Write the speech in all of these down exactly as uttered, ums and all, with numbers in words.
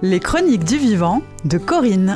Les chroniques du vivant de Corinne.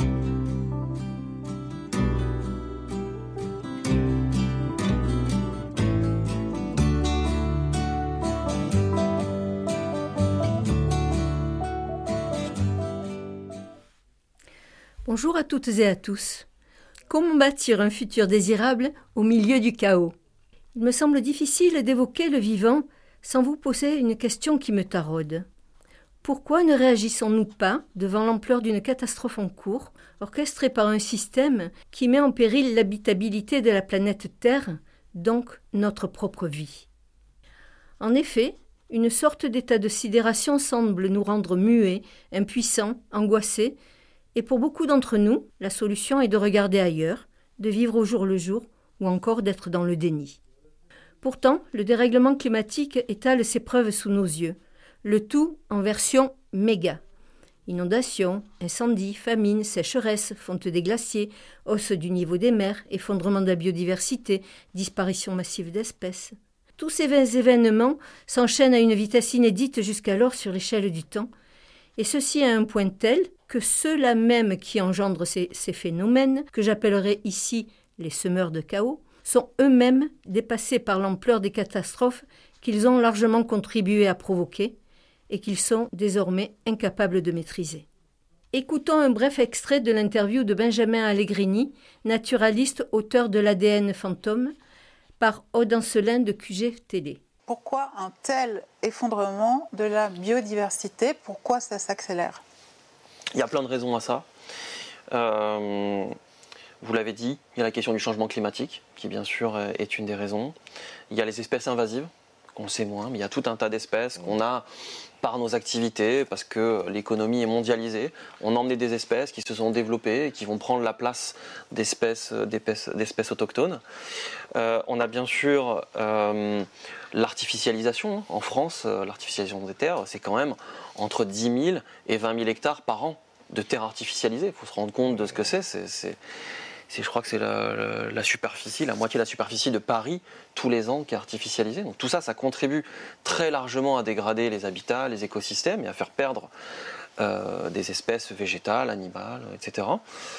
Bonjour à toutes et à tous. Comment bâtir un futur désirable au milieu du chaos ? Il me semble difficile d'évoquer le vivant sans vous poser une question qui me taraude. Pourquoi ne réagissons-nous pas devant l'ampleur d'une catastrophe en cours, orchestrée par un système qui met en péril l'habitabilité de la planète Terre, donc notre propre vie ? En effet, une sorte d'état de sidération semble nous rendre muets, impuissants, angoissés, et pour beaucoup d'entre nous, la solution est de regarder ailleurs, de vivre au jour le jour, ou encore d'être dans le déni. Pourtant, le dérèglement climatique étale ses preuves sous nos yeux, le tout en version méga. Inondations, incendies, famines, sécheresses, fonte des glaciers, hausse du niveau des mers, effondrement de la biodiversité, disparition massive d'espèces. Tous ces événements s'enchaînent à une vitesse inédite jusqu'alors sur l'échelle du temps, et ceci à un point tel que ceux-là même qui engendrent ces, ces phénomènes, que j'appellerai ici les semeurs de chaos, sont eux-mêmes dépassés par l'ampleur des catastrophes qu'ils ont largement contribué à provoquer et qu'ils sont désormais incapables de maîtriser. Écoutons un bref extrait de l'interview de Benjamin Allegrini, naturaliste, auteur de l'A D N fantôme, par Aude Ancelin de Q G Télé. Pourquoi un tel effondrement de la biodiversité ? Pourquoi ça s'accélère ? Il y a plein de raisons à ça. Euh, vous l'avez dit, il y a la question du changement climatique, qui bien sûr est une des raisons. Il y a les espèces invasives, qu'on sait moins, mais il y a tout un tas d'espèces qu'on a par nos activités, parce que l'économie est mondialisée. On a emmené des espèces qui se sont développées et qui vont prendre la place d'espèces, d'espèces, d'espèces autochtones. Euh, on a bien sûr euh, l'artificialisation. En France, l'artificialisation des terres, c'est quand même entre dix mille et vingt mille hectares par an de terres artificialisées. Il faut se rendre compte de ce que c'est. c'est, c'est C'est, je crois que c'est la, la, la superficie, la moitié de la superficie de Paris tous les ans qui est artificialisée. Donc tout ça, ça contribue très largement à dégrader les habitats, les écosystèmes et à faire perdre euh, des espèces végétales, animales, et cetera.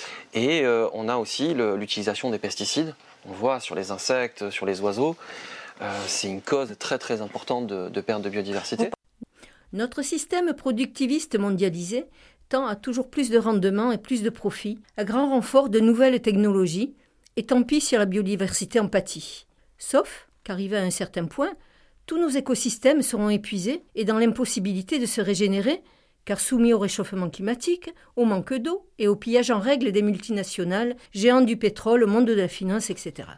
Et euh, on a aussi le, l'utilisation des pesticides. On voit sur les insectes, sur les oiseaux, euh, c'est une cause très très importante de, de perte de biodiversité. Notre système productiviste mondialisé tend à toujours plus de rendement et plus de profit, à grand renfort de nouvelles technologies, et tant pis si la biodiversité en pâtit. Sauf qu'arrivé à un certain point, tous nos écosystèmes seront épuisés et dans l'impossibilité de se régénérer, car soumis au réchauffement climatique, au manque d'eau et au pillage en règle des multinationales, géants du pétrole, monde de la finance, et cetera.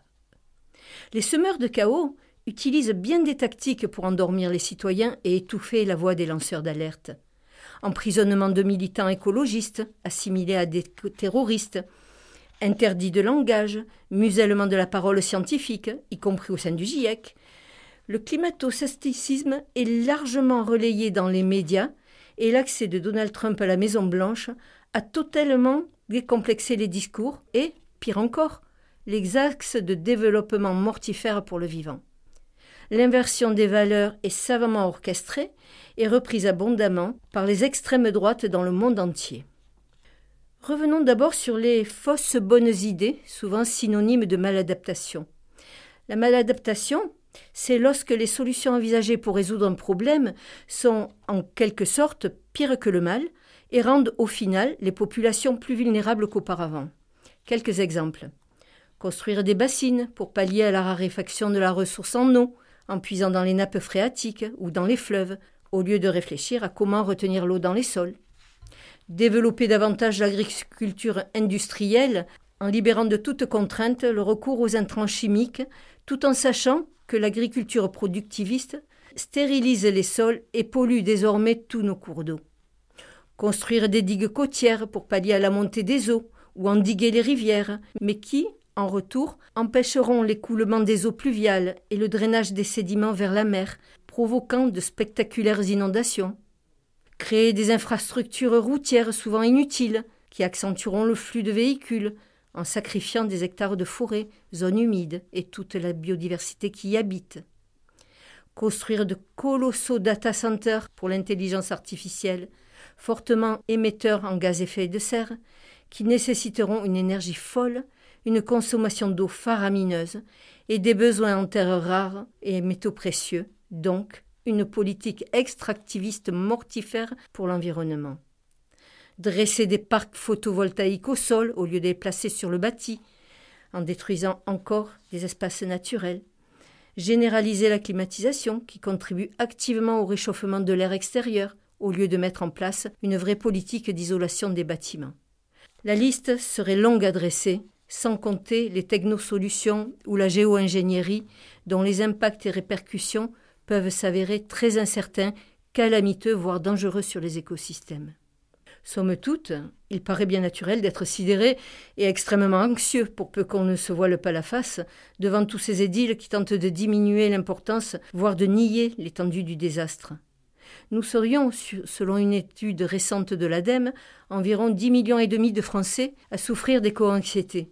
Les semeurs de chaos utilisent bien des tactiques pour endormir les citoyens et étouffer la voix des lanceurs d'alerte. Emprisonnement de militants écologistes, assimilés à des terroristes, interdit de langage, musellement de la parole scientifique, y compris au sein du GIEC. Le climato-scepticisme est largement relayé dans les médias et l'accès de Donald Trump à la Maison-Blanche a totalement décomplexé les discours et, pire encore, les axes de développement mortifères pour le vivant. L'inversion des valeurs est savamment orchestrée et reprise abondamment par les extrêmes droites dans le monde entier. Revenons d'abord sur les fausses bonnes idées, souvent synonymes de maladaptation. La maladaptation, c'est lorsque les solutions envisagées pour résoudre un problème sont en quelque sorte pires que le mal et rendent au final les populations plus vulnérables qu'auparavant. Quelques exemples. Construire des bassines pour pallier à la raréfaction de la ressource en eau, en puisant dans les nappes phréatiques ou dans les fleuves, au lieu de réfléchir à comment retenir l'eau dans les sols. Développer davantage l'agriculture industrielle en libérant de toute contrainte le recours aux intrants chimiques, tout en sachant que l'agriculture productiviste stérilise les sols et pollue désormais tous nos cours d'eau. Construire des digues côtières pour pallier à la montée des eaux ou endiguer les rivières, mais qui, en retour, empêcheront l'écoulement des eaux pluviales et le drainage des sédiments vers la mer, provoquant de spectaculaires inondations. Créer des infrastructures routières souvent inutiles, qui accentueront le flux de véhicules, en sacrifiant des hectares de forêt, zones humides et toute la biodiversité qui y habite. Construire de colossaux data centers pour l'intelligence artificielle, fortement émetteurs en gaz à effet de serre, qui nécessiteront une énergie folle, une consommation d'eau faramineuse et des besoins en terres rares et métaux précieux, donc une politique extractiviste mortifère pour l'environnement. Dresser des parcs photovoltaïques au sol au lieu de les placer sur le bâti, en détruisant encore des espaces naturels. Généraliser la climatisation qui contribue activement au réchauffement de l'air extérieur au lieu de mettre en place une vraie politique d'isolation des bâtiments. La liste serait longue à dresser, sans compter les technosolutions ou la géo-ingénierie dont les impacts et répercussions peuvent s'avérer très incertains, calamiteux, voire dangereux sur les écosystèmes. Somme toute, il paraît bien naturel d'être sidéré et extrêmement anxieux pour peu qu'on ne se voile pas la face devant tous ces édiles qui tentent de diminuer l'importance, voire de nier l'étendue du désastre. Nous serions, selon une étude récente de l'ADEME, environ dix millions et demi de Français à souffrir d'éco-anxiété.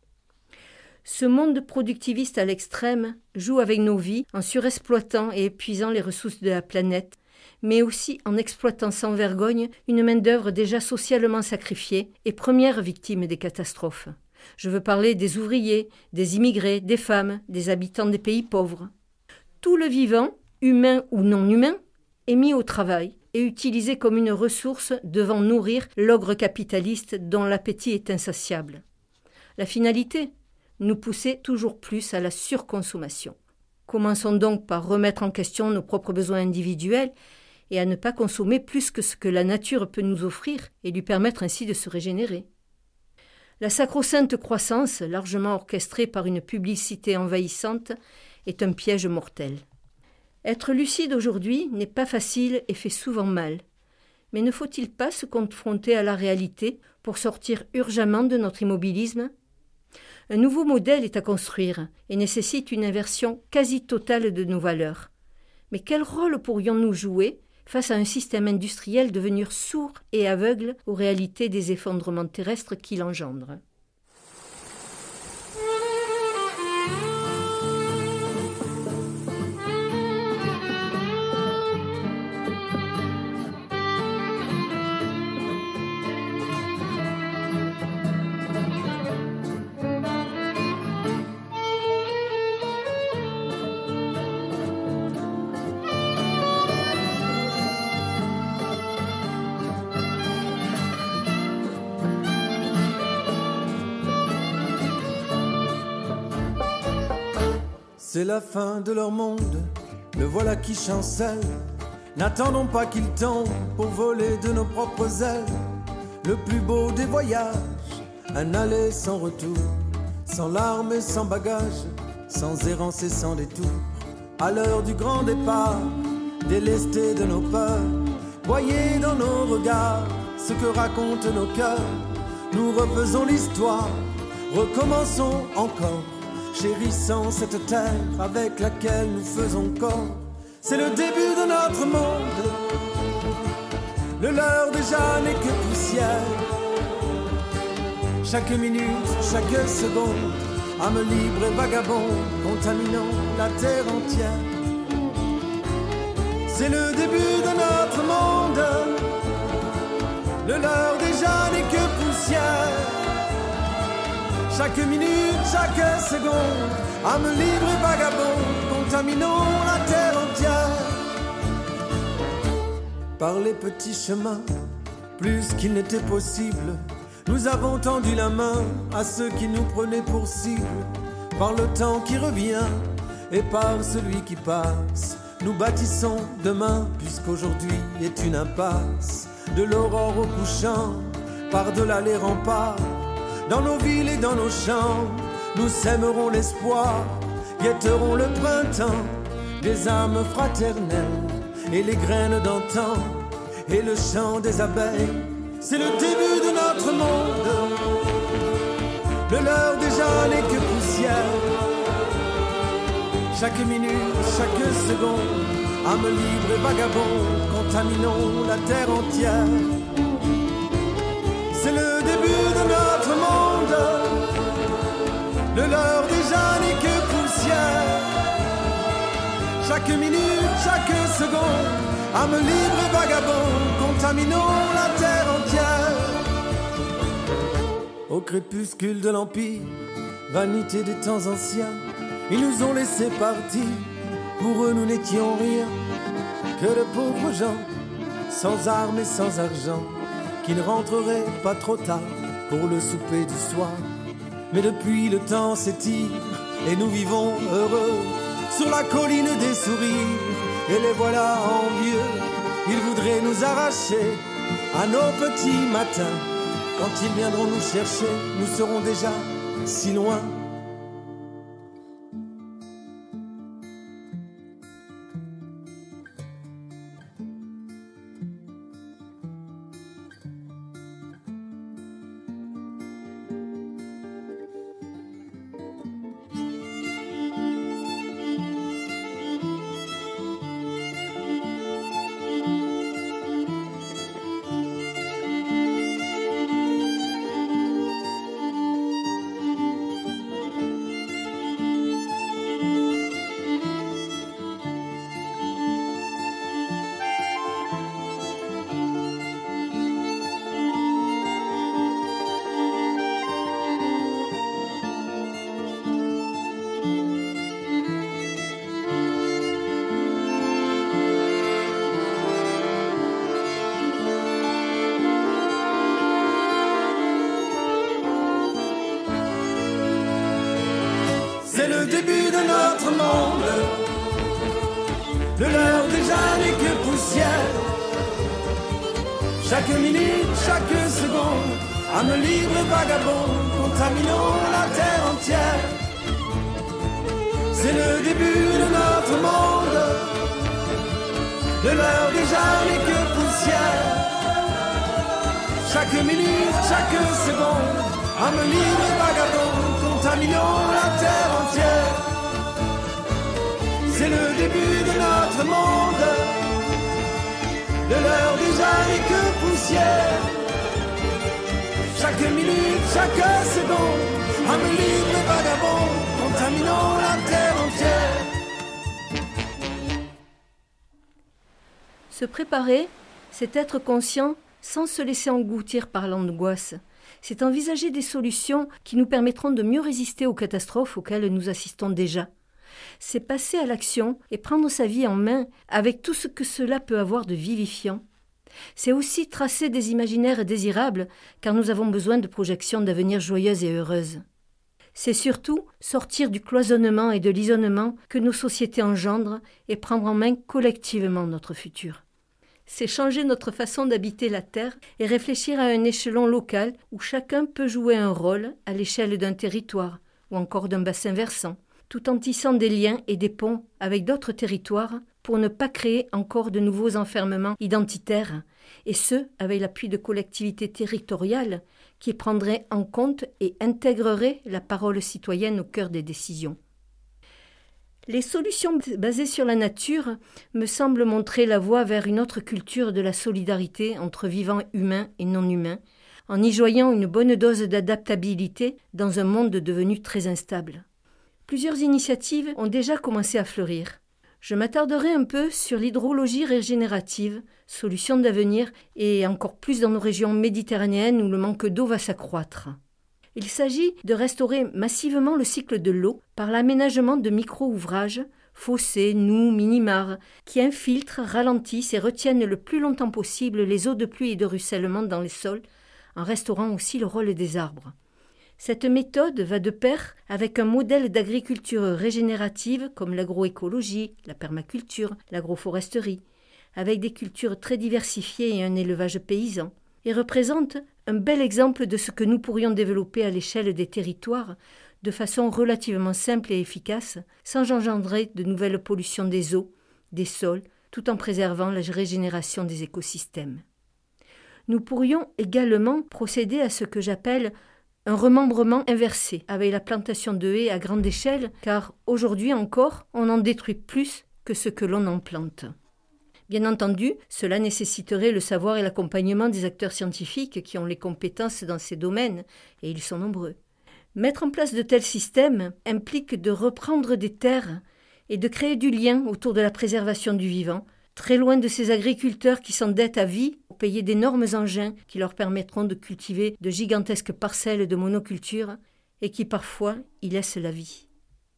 Ce monde productiviste à l'extrême joue avec nos vies en surexploitant et épuisant les ressources de la planète, mais aussi en exploitant sans vergogne une main-d'œuvre déjà socialement sacrifiée et première victime des catastrophes. Je veux parler des ouvriers, des immigrés, des femmes, des habitants des pays pauvres. Tout le vivant, humain ou non humain, est mis au travail et utilisé comme une ressource devant nourrir l'ogre capitaliste dont l'appétit est insatiable. La finalité ? Nous pousser toujours plus à la surconsommation. Commençons donc par remettre en question nos propres besoins individuels et à ne pas consommer plus que ce que la nature peut nous offrir et lui permettre ainsi de se régénérer. La sacro-sainte croissance, largement orchestrée par une publicité envahissante, est un piège mortel. Être lucide aujourd'hui n'est pas facile et fait souvent mal. Mais ne faut-il pas se confronter à la réalité pour sortir urgemment de notre immobilisme ? Un nouveau modèle est à construire et nécessite une inversion quasi totale de nos valeurs. Mais quel rôle pourrions-nous jouer face à un système industriel devenu sourd et aveugle aux réalités des effondrements terrestres qu'il engendre ? C'est la fin de leur monde, le voilà qui chancelle. N'attendons pas qu'il tombe pour voler de nos propres ailes. Le plus beau des voyages, un aller sans retour, sans larmes et sans bagages, sans errance et sans détour. À l'heure du grand départ, délestés de nos peurs, voyez dans nos regards ce que racontent nos cœurs. Nous refaisons l'histoire, recommençons encore, chérissant cette terre avec laquelle nous faisons corps. C'est le début de notre monde, le leur déjà n'est que poussière. Chaque minute, chaque seconde, âme libre et vagabonde, contaminant la terre entière. C'est le début de notre monde, le leur déjà n'est que poussière. Chaque minute, chaque seconde, âme libre et vagabonde, contaminons la terre entière. Par les petits chemins, plus qu'il n'était possible, nous avons tendu la main à ceux qui nous prenaient pour cible. Par le temps qui revient et par celui qui passe, nous bâtissons demain, puisqu'aujourd'hui est une impasse. De l'aurore au couchant, par-delà les remparts, dans nos villes et dans nos champs, nous sèmerons l'espoir, guetterons le printemps, des âmes fraternelles et les graines d'antan et le chant des abeilles. C'est le début de notre monde, le leur déjà n'est que poussière. Chaque minute, chaque seconde, âme libre et vagabonde, contaminons la terre entière. C'est le début de notre monde, le leur déjà n'est que poussière. Chaque minute, chaque seconde, âme libre et vagabonde, contaminons la au crépuscule de l'Empire, vanité des temps anciens, ils nous ont laissé partir. Pour eux nous n'étions rien que de pauvres gens, sans armes et sans argent, qui ne rentreraient pas trop tard pour le souper du soir. Mais depuis le temps s'étire et nous vivons heureux sur la colline des sourires. Et les voilà envieux, ils voudraient nous arracher à nos petits matins. Quand ils viendront nous chercher, nous serons déjà si loin. C'est le début de notre monde, de l'heure déjà n'est que poussière. Chaque minute, chaque seconde, âme libre et vagabond, contaminons la terre entière. C'est le début de notre monde, de l'heure déjà n'est que poussière. Chaque minute, chaque seconde, âme libre et vagabond, contaminons la terre entière. C'est le début de notre monde, de l'heure déjà n'est que poussière. Chaque minute, chaque seconde, âme libre et vagabond, contaminons la terre entière. Se préparer, c'est être conscient sans se laisser engloutir par l'angoisse. C'est envisager des solutions qui nous permettront de mieux résister aux catastrophes auxquelles nous assistons déjà. C'est passer à l'action et prendre sa vie en main avec tout ce que cela peut avoir de vivifiant. C'est aussi tracer des imaginaires désirables car nous avons besoin de projections d'avenir joyeuses et heureuses. C'est surtout sortir du cloisonnement et de l'isolement que nos sociétés engendrent et prendre en main collectivement notre futur. C'est changer notre façon d'habiter la Terre et réfléchir à un échelon local où chacun peut jouer un rôle à l'échelle d'un territoire ou encore d'un bassin versant, tout en tissant des liens et des ponts avec d'autres territoires pour ne pas créer encore de nouveaux enfermements identitaires, et ce, avec l'appui de collectivités territoriales qui prendraient en compte et intégreraient la parole citoyenne au cœur des décisions. Les solutions basées sur la nature me semblent montrer la voie vers une autre culture de la solidarité entre vivants humains et non humains, en y joignant une bonne dose d'adaptabilité dans un monde devenu très instable. Plusieurs initiatives ont déjà commencé à fleurir. Je m'attarderai un peu sur l'hydrologie régénérative, solution d'avenir, et encore plus dans nos régions méditerranéennes où le manque d'eau va s'accroître. Il s'agit de restaurer massivement le cycle de l'eau par l'aménagement de micro-ouvrages, fossés, noues, mini-mares, qui infiltrent, ralentissent et retiennent le plus longtemps possible les eaux de pluie et de ruissellement dans les sols, en restaurant aussi le rôle des arbres. Cette méthode va de pair avec un modèle d'agriculture régénérative comme l'agroécologie, la permaculture, l'agroforesterie, avec des cultures très diversifiées et un élevage paysan, et représente un bel exemple de ce que nous pourrions développer à l'échelle des territoires de façon relativement simple et efficace, sans engendrer de nouvelles pollutions des eaux, des sols, tout en préservant la régénération des écosystèmes. Nous pourrions également procéder à ce que j'appelle un remembrement inversé, avec la plantation de haies à grande échelle, car aujourd'hui encore, on en détruit plus que ce que l'on en plante. Bien entendu, cela nécessiterait le savoir et l'accompagnement des acteurs scientifiques qui ont les compétences dans ces domaines, et ils sont nombreux. Mettre en place de tels systèmes implique de reprendre des terres et de créer du lien autour de la préservation du vivant, très loin de ces agriculteurs qui s'endettent à vie pour payer d'énormes engins qui leur permettront de cultiver de gigantesques parcelles de monoculture et qui parfois y laissent la vie.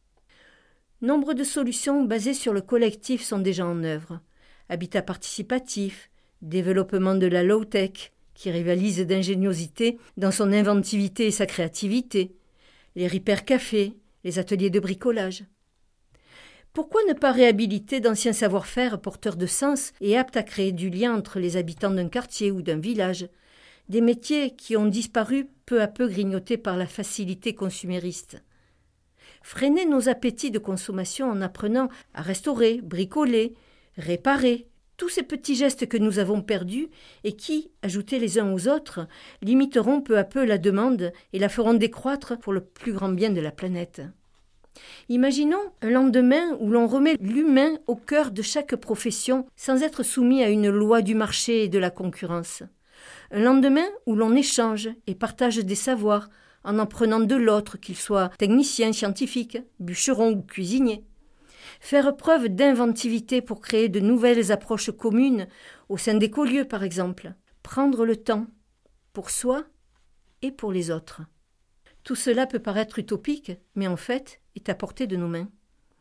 Nombre de solutions basées sur le collectif sont déjà en œuvre. Habitat participatif, développement de la low-tech, qui rivalise d'ingéniosité dans son inventivité et sa créativité, les repair cafés, les ateliers de bricolage. Pourquoi ne pas réhabiliter d'anciens savoir-faire porteurs de sens et aptes à créer du lien entre les habitants d'un quartier ou d'un village, des métiers qui ont disparu peu à peu grignotés par la facilité consumériste? Freiner nos appétits de consommation en apprenant à restaurer, bricoler, réparer, tous ces petits gestes que nous avons perdus et qui, ajoutés les uns aux autres, limiteront peu à peu la demande et la feront décroître pour le plus grand bien de la planète. Imaginons un lendemain où l'on remet l'humain au cœur de chaque profession sans être soumis à une loi du marché et de la concurrence. Un lendemain où l'on échange et partage des savoirs en en prenant de l'autre, qu'il soit technicien, scientifique, bûcheron ou cuisinier. Faire preuve d'inventivité pour créer de nouvelles approches communes au sein d'écolieux, par exemple. Prendre le temps pour soi et pour les autres. Tout cela peut paraître utopique, mais en fait est à portée de nos mains.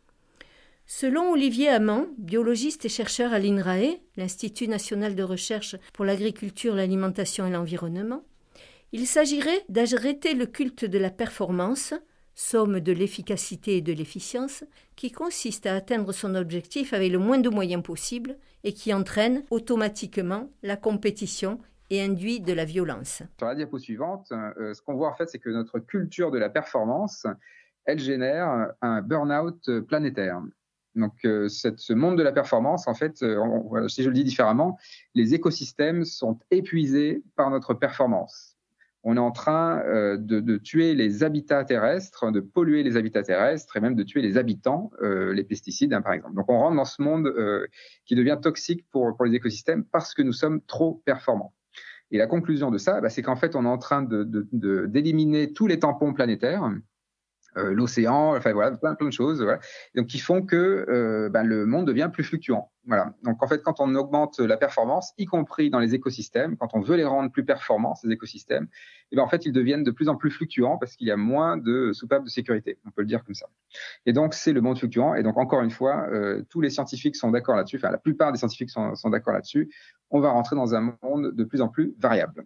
Selon Olivier Amand, biologiste et chercheur à l'I N R A E, l'Institut national de recherche pour l'agriculture, l'alimentation et l'environnement, il s'agirait d'arrêter le culte de la performance, somme de l'efficacité et de l'efficience, qui consiste à atteindre son objectif avec le moins de moyens possible et qui entraîne automatiquement la compétition et induit de la violence. Sur la diapo suivante, euh, ce qu'on voit en fait, c'est que notre culture de la performance, elle génère un burn-out planétaire. Donc, euh, cette, ce monde de la performance, en fait, euh, on, si je le dis différemment, les écosystèmes sont épuisés par notre performance. On est en train euh, de, de tuer les habitats terrestres, de polluer les habitats terrestres et même de tuer les habitants, euh, les pesticides, hein, par exemple. Donc, on rentre dans ce monde euh, qui devient toxique pour, pour les écosystèmes parce que nous sommes trop performants. Et la conclusion de ça, bah, c'est qu'en fait, on est en train de, de, de, d'éliminer tous les tampons planétaires, euh, l'océan, enfin voilà, plein, plein de choses, voilà, donc qui font que euh, bah, le monde devient plus fluctuant. Voilà. Donc en fait, quand on augmente la performance, y compris dans les écosystèmes, quand on veut les rendre plus performants, ces écosystèmes, et ben en fait, ils deviennent de plus en plus fluctuants parce qu'il y a moins de soupapes de sécurité. On peut le dire comme ça. Et donc c'est le monde fluctuant. Et donc encore une fois, euh, tous les scientifiques sont d'accord là-dessus. Enfin, la plupart des scientifiques sont, sont d'accord là-dessus. On va rentrer dans un monde de plus en plus variable.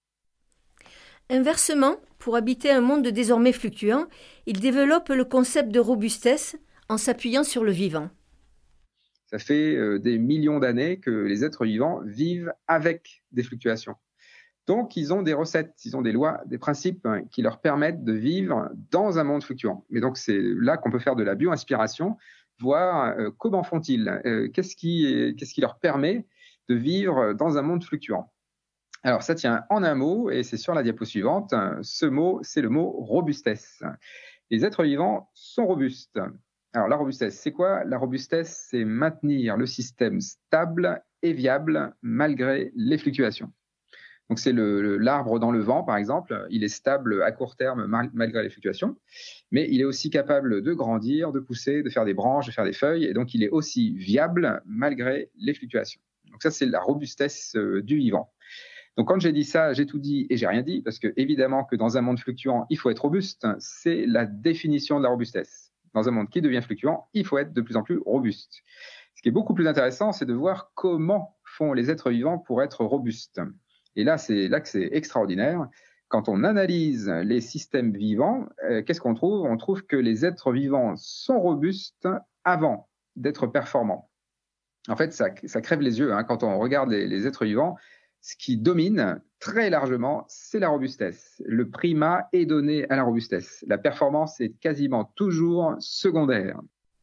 Inversement, pour habiter un monde désormais fluctuant, il développe le concept de robustesse en s'appuyant sur le vivant. Ça fait euh, des millions d'années que les êtres vivants vivent avec des fluctuations. Donc, ils ont des recettes, ils ont des lois, des principes hein, qui leur permettent de vivre dans un monde fluctuant. Et donc, c'est là qu'on peut faire de la bio-inspiration, voir euh, comment font-ils, euh, qu'est-ce qui, qu'est-ce qui leur permet de vivre dans un monde fluctuant. Alors, ça tient en un mot, et c'est sur la diapo suivante. Ce mot, c'est le mot robustesse. Les êtres vivants sont robustes. Alors, la robustesse, c'est quoi? La robustesse, c'est maintenir le système stable et viable malgré les fluctuations. Donc, c'est le, le, l'arbre dans le vent, par exemple. Il est stable à court terme mal, malgré les fluctuations, mais il est aussi capable de grandir, de pousser, de faire des branches, de faire des feuilles, et donc il est aussi viable malgré les fluctuations. Donc, ça, c'est la robustesse euh, du vivant. Donc, quand j'ai dit ça, j'ai tout dit et j'ai rien dit, parce que évidemment que dans un monde fluctuant, il faut être robuste. C'est la définition de la robustesse. Dans un monde qui devient fluctuant, il faut être de plus en plus robuste. Ce qui est beaucoup plus intéressant, c'est de voir comment font les êtres vivants pour être robustes. Et là, c'est là que c'est extraordinaire. Quand on analyse les systèmes vivants, euh, qu'est-ce qu'on trouve? On trouve que les êtres vivants sont robustes avant d'être performants. En fait, ça, ça crève les yeux hein, quand on regarde les, les êtres vivants. Ce qui domine très largement, c'est la robustesse. Le primat est donné à la robustesse. La performance est quasiment toujours secondaire.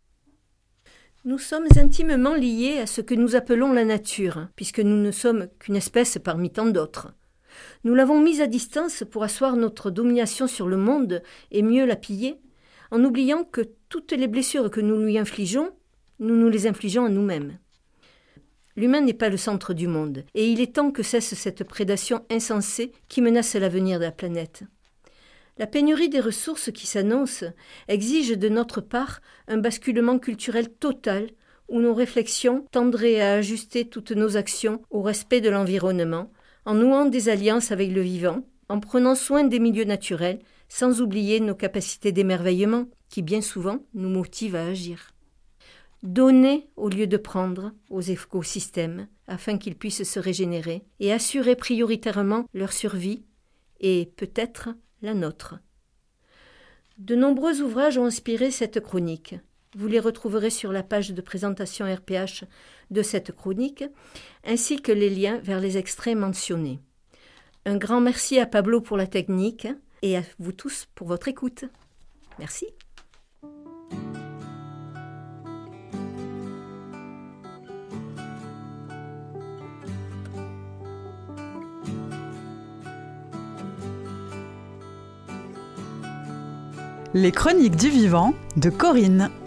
Nous sommes intimement liés à ce que nous appelons la nature, puisque nous ne sommes qu'une espèce parmi tant d'autres. Nous l'avons mise à distance pour asseoir notre domination sur le monde et mieux la piller, en oubliant que toutes les blessures que nous lui infligeons, nous nous les infligeons à nous-mêmes. L'humain n'est pas le centre du monde, et il est temps que cesse cette prédation insensée qui menace l'avenir de la planète. La pénurie des ressources qui s'annonce exige de notre part un basculement culturel total où nos réflexions tendraient à ajuster toutes nos actions au respect de l'environnement, en nouant des alliances avec le vivant, en prenant soin des milieux naturels, sans oublier nos capacités d'émerveillement, qui bien souvent nous motivent à agir. Donner au lieu de prendre aux écosystèmes, afin qu'ils puissent se régénérer, et assurer prioritairement leur survie, et peut-être la nôtre. De nombreux ouvrages ont inspiré cette chronique. Vous les retrouverez sur la page de présentation R P H de cette chronique, ainsi que les liens vers les extraits mentionnés. Un grand merci à Pablo pour la technique et à vous tous pour votre écoute. Merci. Les chroniques du vivant de Corinne.